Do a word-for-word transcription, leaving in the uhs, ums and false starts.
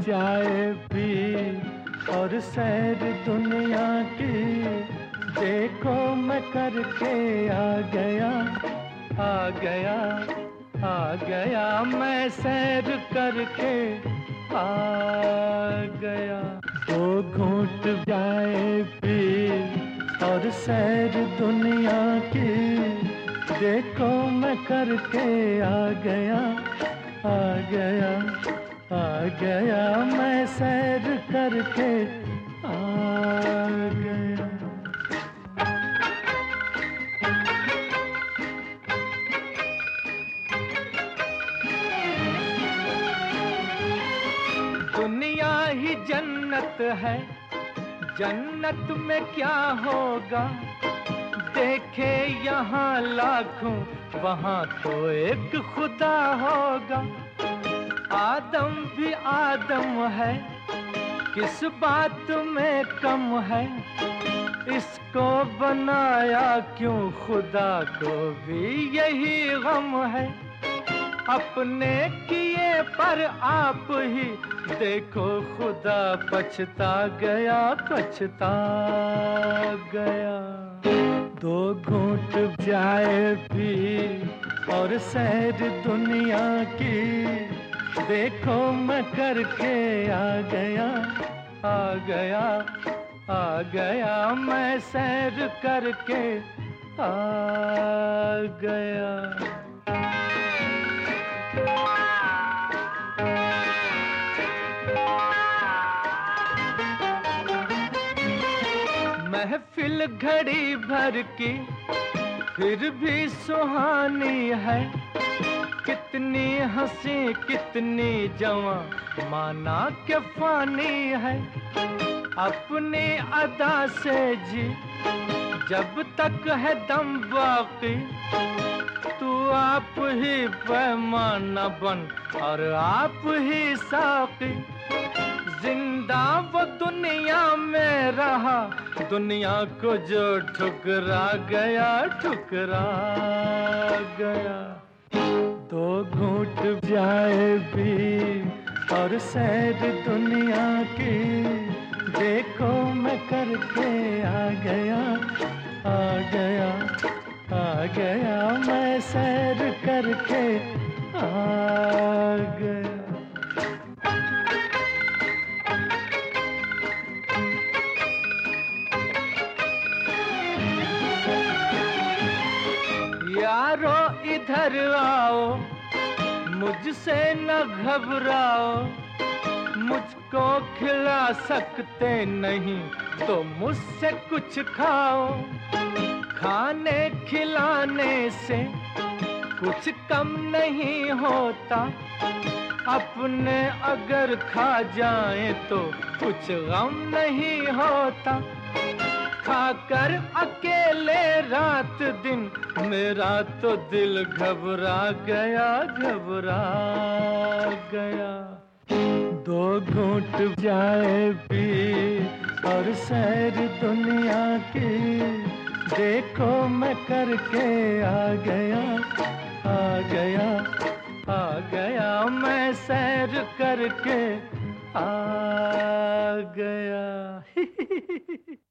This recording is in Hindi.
जाए भी और सैर दुनिया की, देखो मैं करके आ गया, आ गया, आ गया, मैं सैर करके आ गया। दो घूंट जाए भी और सैर दुनिया की, देखो मैं करके आ गया, आ गया, आ गया, मैं सैर करके आ गया। दुनिया ही जन्नत है, जन्नत में क्या होगा, देखे यहाँ लाखों वहाँ तो एक खुदा होगा। आदम भी आदम है, किस बात में कम है, इसको बनाया क्यों खुदा को भी यही गम है। अपने किए पर आप ही देखो खुदा पछता गया, पछता गया। दो घूंट जाए भी और सैर दुनिया की, देखो मैं करके आ गया, आ गया, आ गया, मैं सैर करके आ गया। महफिल घड़ी भर की फिर भी सुहानी है, कितनी हंसी कितनी जवां माना के फानी है। अपनी अदा से जी जब तक है दम बाकी, तू आप ही पैमाना बन और आप ही साकी। जिंदा वो दुनिया में रहा, दुनिया को जो ठुकरा गया, ठुकरा गया। दो घूंट जाए भी और सैर दुनिया की, देखो मैं करके आ गया, आ गया, आ गया, मैं सैर करके आ गया। यारो इधर आओ, मुझसे न घबराओ, मुझको खिला सकते नहीं तो मुझसे कुछ खाओ। खाने खिलाने से कुछ कम नहीं होता, अपने अगर खा जाए तो कुछ गम नहीं होता। खाकर अकेले रात दिन मेरा तो दिल घबरा गया, घबरा गया। दो घूंट जाए भी और सैर दुनिया की, देखो मैं करके आ गया, आ गया, आ गया, मैं सैर करके आ गया।